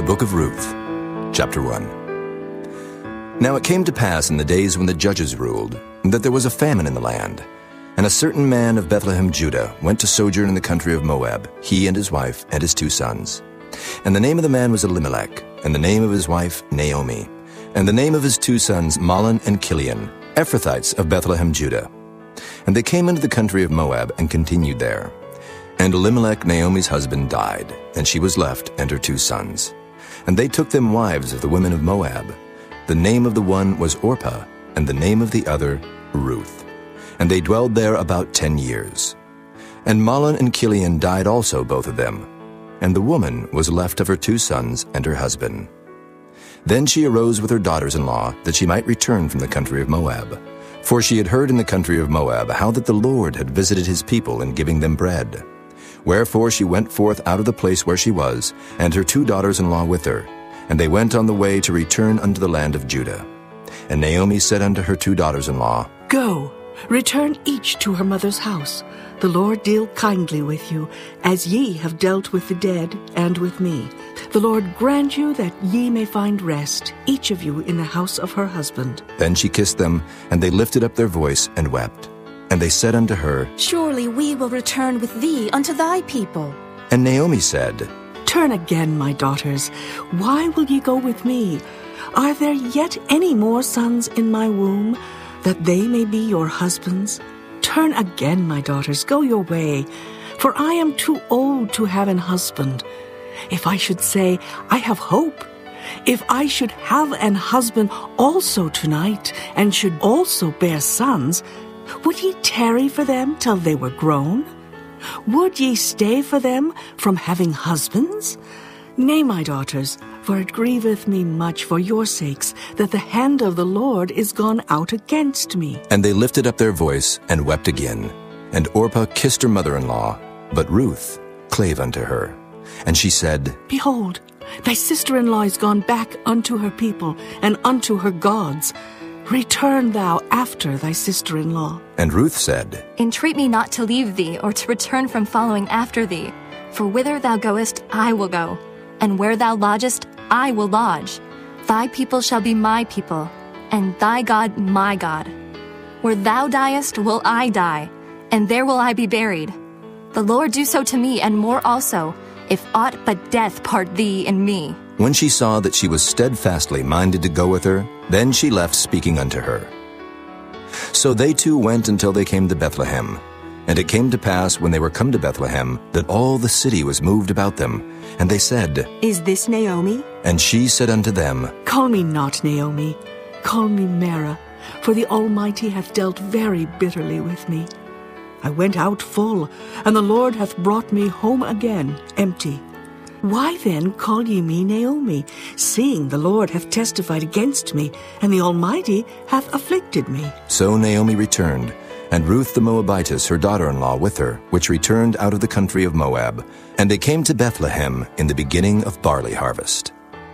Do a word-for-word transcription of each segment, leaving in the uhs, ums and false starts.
book of Ruth, chapter one. Now it came to pass in the days when the judges ruled, that there was a famine in the land. And a certain man of Bethlehem, Judah, went to sojourn in the country of Moab, he and his wife and his two sons. And the name of the man was Elimelech, and the name of his wife Naomi, and the name of his two sons Mahlon and Chilion, Ephrathites of Bethlehem, Judah. And they came into the country of Moab and continued there. And Elimelech, Naomi's husband, died, and she was left and her two sons. And they took them wives of the women of Moab. The name of the one was Orpah, and the name of the other Ruth. And they dwelled there about ten years. And Mahlon and Chilion died also, both of them. And the woman was left of her two sons and her husband. Then she arose with her daughters-in-law, that she might return from the country of Moab. For she had heard in the country of Moab how that the Lord had visited his people in giving them bread. Wherefore she went forth out of the place where she was, and her two daughters-in-law with her. And they went on the way to return unto the land of Judah. And Naomi said unto her two daughters-in-law, Go, return each to her mother's house. The Lord deal kindly with you, as ye have dealt with the dead and with me. The Lord grant you that ye may find rest, each of you in the house of her husband. Then she kissed them, and they lifted up their voice and wept. And they said unto her, Surely we will return with thee unto thy people. And Naomi said, Turn again, my daughters. Why will ye go with me? Are there yet any more sons in my womb, that they may be your husbands? Turn again, my daughters, go your way, for I am too old to have an husband. If I should say, I have hope, if I should have an husband also tonight, and should also bear sons, would ye tarry for them till they were grown? Would ye stay for them from having husbands? Nay, my daughters, for it grieveth me much for your sakes, that the hand of the Lord is gone out against me. And they lifted up their voice and wept again. And Orpah kissed her mother-in-law, but Ruth clave unto her. And she said, Behold, thy sister-in-law is gone back unto her people, and unto her gods. Return thou after thy sister-in-law. And Ruth said, Entreat me not to leave thee, or to return from following after thee. For whither thou goest, I will go, and where thou lodgest, I will lodge. Thy people shall be my people, and thy God my God. Where thou diest will I die, and there will I be buried. The Lord do so to me, and more also, if aught but death part thee and me. When she saw that she was steadfastly minded to go with her, then she left speaking unto her. So they two went until they came to Bethlehem. And it came to pass, when they were come to Bethlehem, that all the city was moved about them. And they said, Is this Naomi? And she said unto them, Call me not Naomi, call me Mara, for the Almighty hath dealt very bitterly with me. I went out full, and the Lord hath brought me home again empty. Why then call ye me Naomi, seeing the Lord hath testified against me, and the Almighty hath afflicted me? So Naomi returned, and Ruth the Moabitess, her daughter-in-law, with her, which returned out of the country of Moab. And they came to Bethlehem in the beginning of barley harvest.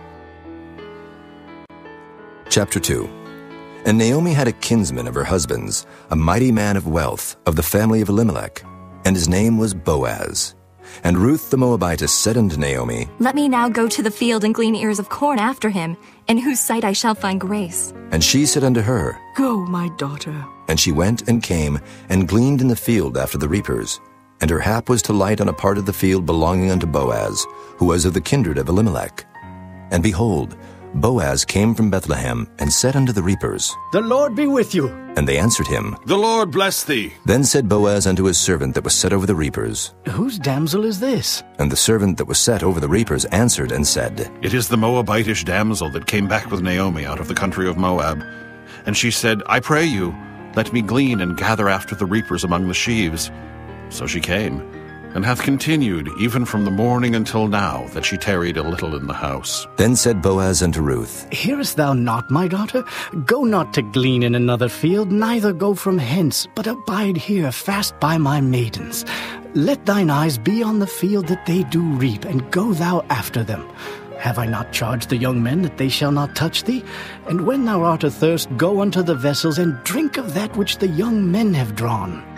Chapter two. And Naomi had a kinsman of her husband's, a mighty man of wealth, of the family of Elimelech, and his name was Boaz. And Ruth the Moabitess said unto Naomi, Let me now go to the field and glean ears of corn after him, in whose sight I shall find grace. And she said unto her, Go, my daughter. And she went and came, and gleaned in the field after the reapers. And her hap was to light on a part of the field belonging unto Boaz, who was of the kindred of Elimelech. And behold, Boaz came from Bethlehem, and said unto the reapers, The Lord be with you. And they answered him, The Lord bless thee. Then said Boaz unto his servant that was set over the reapers. Whose damsel is this? And the servant that was set over the reapers answered and said, It is the Moabitish damsel that came back with Naomi out of the country of Moab. And she said, I pray you, let me glean and gather after the reapers among the sheaves. So she came, and hath continued even from the morning until now, that she tarried a little in the house. Then said Boaz unto Ruth, Hearest thou not, my daughter? Go not to glean in another field, neither go from hence, but abide here fast by my maidens. Let thine eyes be on the field that they do reap, and go thou after them. Have I not charged the young men that they shall not touch thee? And when thou art athirst, go unto the vessels, and drink of that which the young men have drawn.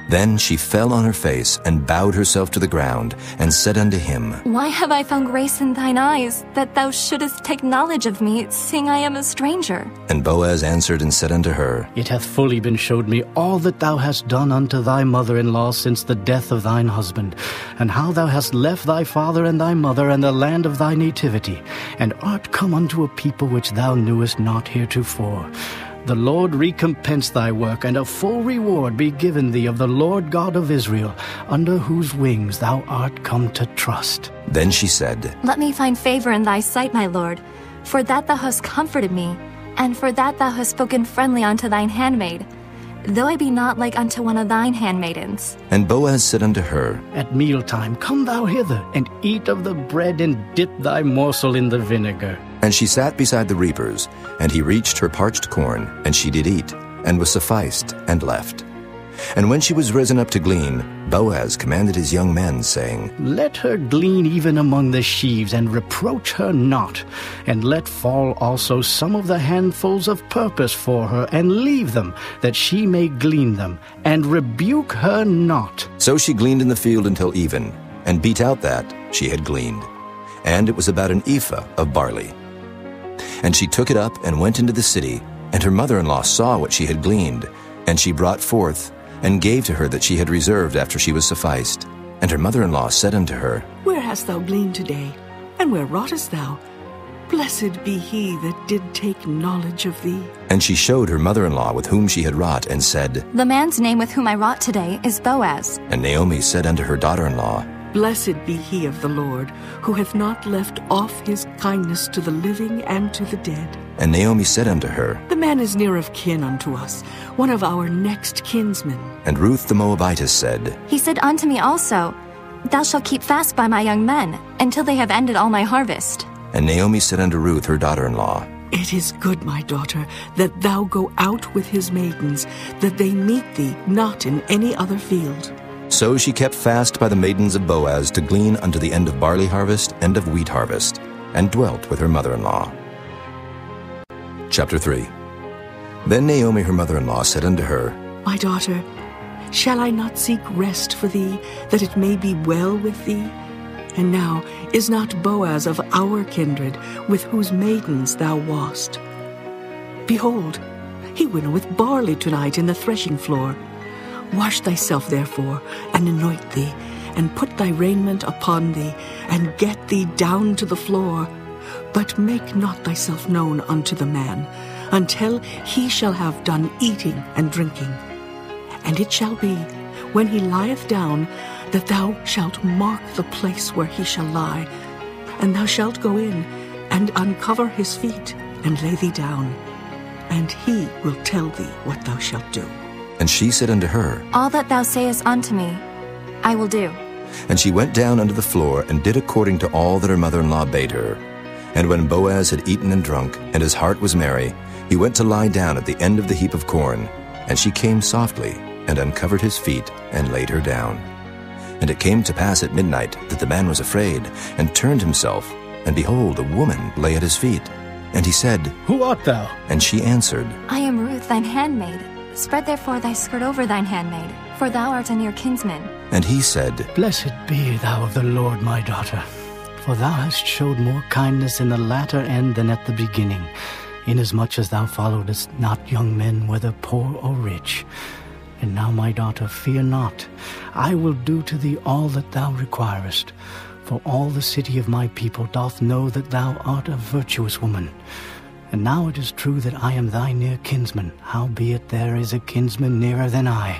Then she fell on her face and bowed herself to the ground, and said unto him, Why have I found grace in thine eyes, that thou shouldest take knowledge of me, seeing I am a stranger? And Boaz answered and said unto her, It hath fully been showed me all that thou hast done unto thy mother-in-law since the death of thine husband, and how thou hast left thy father and thy mother and the land of thy nativity, and art come unto a people which thou knewest not heretofore. The Lord recompense thy work, and a full reward be given thee of the Lord God of Israel, under whose wings thou art come to trust. Then she said, Let me find favor in thy sight, my lord, for that thou hast comforted me, and for that thou hast spoken friendly unto thine handmaid, though I be not like unto one of thine handmaidens. And Boaz said unto her, At mealtime come thou hither, and eat of the bread, and dip thy morsel in the vinegar. And she sat beside the reapers, and he reached her parched corn, and she did eat, and was sufficed, and left. And when she was risen up to glean, Boaz commanded his young men, saying, Let her glean even among the sheaves, and reproach her not. And let fall also some of the handfuls of purpose for her, and leave them, that she may glean them, and rebuke her not. So she gleaned in the field until even, and beat out that she had gleaned. And it was about an ephah of barley. And she took it up and went into the city, and her mother-in-law saw what she had gleaned, and she brought forth, and gave to her that she had reserved after she was sufficed. And her mother-in-law said unto her, Where hast thou gleaned today? And where wroughtest thou? Blessed be he that did take knowledge of thee. And she showed her mother-in-law with whom she had wrought, and said, The man's name with whom I wrought today is Boaz. And Naomi said unto her daughter-in-law, Blessed be he of the Lord, who hath not left off his kindness to the living and to the dead. And Naomi said unto her, The man is near of kin unto us, one of our next kinsmen. And Ruth the Moabitess said, He said unto me also, Thou shalt keep fast by my young men, until they have ended all my harvest. And Naomi said unto Ruth her daughter-in-law, It is good, my daughter, that thou go out with his maidens, that they meet thee not in any other field. So she kept fast by the maidens of Boaz to glean unto the end of barley harvest and of wheat harvest, and dwelt with her mother-in-law. Chapter three. Then Naomi her mother-in-law said unto her, My daughter, shall I not seek rest for thee, that it may be well with thee? And now is not Boaz of our kindred, with whose maidens thou wast? Behold, he winnoweth barley tonight in the threshing floor. Wash thyself therefore, and anoint thee, and put thy raiment upon thee, and get thee down to the floor. But make not thyself known unto the man, until he shall have done eating and drinking. And it shall be, when he lieth down, that thou shalt mark the place where he shall lie, and thou shalt go in, and uncover his feet, and lay thee down, and he will tell thee what thou shalt do. And she said unto her, All that thou sayest unto me, I will do. And she went down unto the floor, and did according to all that her mother-in-law bade her. And when Boaz had eaten and drunk, and his heart was merry, he went to lie down at the end of the heap of corn. And she came softly, and uncovered his feet, and laid her down. And it came to pass at midnight that the man was afraid, and turned himself, and behold, a woman lay at his feet. And he said, Who art thou? And she answered, I am Ruth thine handmaid. Spread therefore thy skirt over thine handmaid, for thou art a near kinsman. And he said, Blessed be thou of the Lord, my daughter, for thou hast showed more kindness in the latter end than at the beginning, inasmuch as thou followedst not young men, whether poor or rich. And now, my daughter, fear not. I will do to thee all that thou requirest. For all the city of my people doth know that thou art a virtuous woman. And now it is true that I am thy near kinsman, howbeit there is a kinsman nearer than I.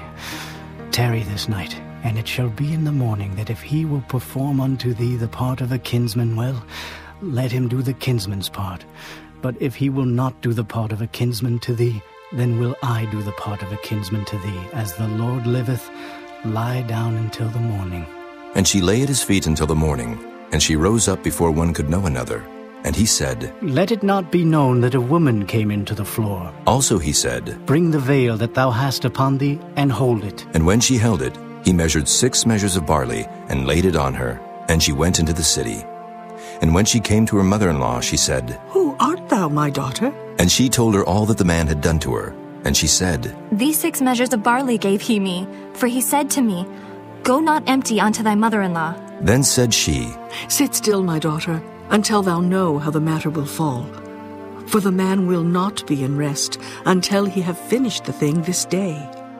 Tarry this night, and it shall be in the morning that if he will perform unto thee the part of a kinsman, well, let him do the kinsman's part. But if he will not do the part of a kinsman to thee, then will I do the part of a kinsman to thee. As the Lord liveth, lie down until the morning. And she lay at his feet until the morning, and she rose up before one could know another. And he said, Let it not be known that a woman came into the floor. Also he said, Bring the veil that thou hast upon thee, and hold it. And when she held it, he measured six measures of barley, and laid it on her, and she went into the city. And when she came to her mother-in-law, she said, Who art thou, my daughter? And she told her all that the man had done to her. And she said, These six measures of barley gave he me, for he said to me, Go not empty unto thy mother-in-law. Then said she, Sit still, my daughter, until thou know how the matter will fall. For the man will not be in rest until he have finished the thing this day.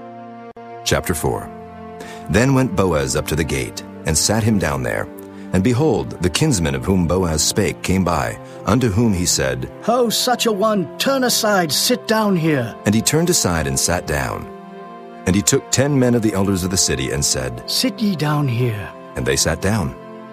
Chapter four. Then went Boaz up to the gate, and sat him down there. And behold, the kinsman of whom Boaz spake came by, unto whom he said, Ho, such a one, turn aside, sit down here. And he turned aside and sat down. And he took ten men of the elders of the city, and said, Sit ye down here. And they sat down.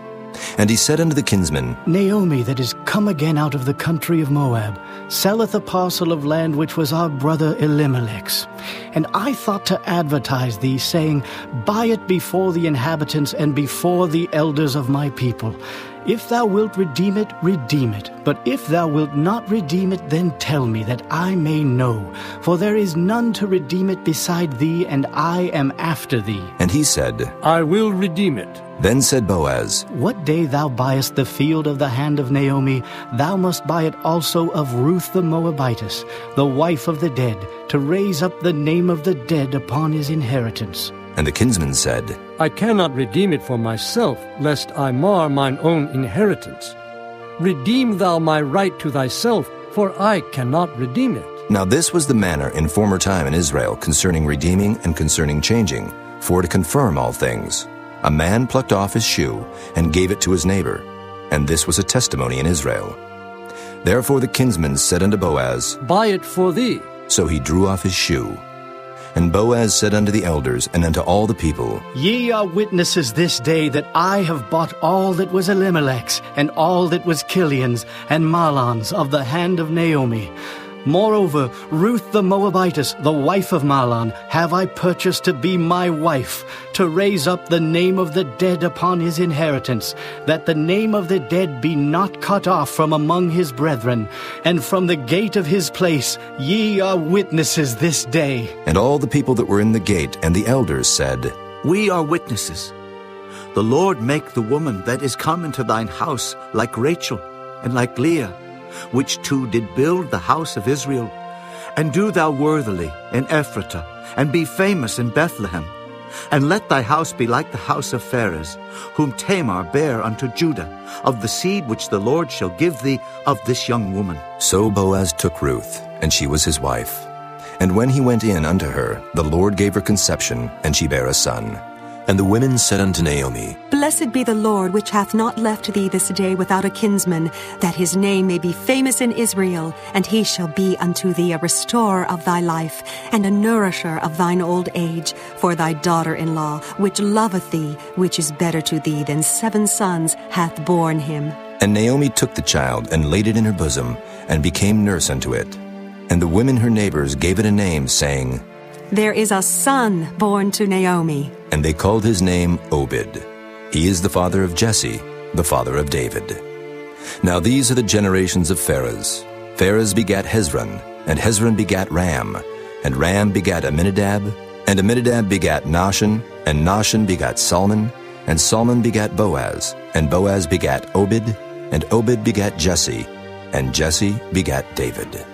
And he said unto the kinsman, Naomi, that is come again out of the country of Moab, selleth a parcel of land which was our brother Elimelech's. And I thought to advertise thee, saying, Buy it before the inhabitants and before the elders of my people. If thou wilt redeem it, redeem it. But if thou wilt not redeem it, then tell me, that I may know. For there is none to redeem it beside thee, and I am after thee. And he said, I will redeem it. Then said Boaz, What day thou buyest the field of the hand of Naomi, thou must buy it also of Ruth the Moabitess, the wife of the dead, to raise up the name of the dead upon his inheritance. And the kinsman said, I cannot redeem it for myself, lest I mar mine own inheritance. Redeem thou my right to thyself, for I cannot redeem it. Now this was the manner in former time in Israel concerning redeeming and concerning changing, for to confirm all things. A man plucked off his shoe and gave it to his neighbor, and this was a testimony in Israel. Therefore the kinsman said unto Boaz, Buy it for thee. So he drew off his shoe. And Boaz said unto the elders and unto all the people, Ye are witnesses this day that I have bought all that was Elimelech's, and all that was Kilion's, and Mahlon's of the hand of Naomi. Moreover, Ruth the Moabitess, the wife of Mahlon, have I purchased to be my wife, to raise up the name of the dead upon his inheritance, that the name of the dead be not cut off from among his brethren. And from the gate of his place ye are witnesses this day. And all the people that were in the gate and the elders said, We are witnesses. The Lord make the woman that is come into thine house like Rachel and like Leah, which two did build the house of Israel. And do thou worthily in Ephratah, and be famous in Bethlehem. And let thy house be like the house of Pharez, whom Tamar bare unto Judah, of the seed which the Lord shall give thee of this young woman. So Boaz took Ruth, and she was his wife. And when he went in unto her, the Lord gave her conception, and she bare a son. And the women said unto Naomi, Blessed be the Lord, which hath not left thee this day without a kinsman, that his name may be famous in Israel, and he shall be unto thee a restorer of thy life, and a nourisher of thine old age, for thy daughter-in-law, which loveth thee, which is better to thee than seven sons, hath borne him. And Naomi took the child, and laid it in her bosom, and became nurse unto it. And the women her neighbors gave it a name, saying, There is a son born to Naomi. And they called his name Obed. He is the father of Jesse, the father of David. Now these are the generations of Pharez. Pharez begat Hezron, and Hezron begat Ram, and Ram begat Amminadab, and Amminadab begat Nahshon, and Nahshon begat Salmon, and Salmon begat Boaz, and Boaz begat Obed, and Obed begat Jesse, and Jesse begat David.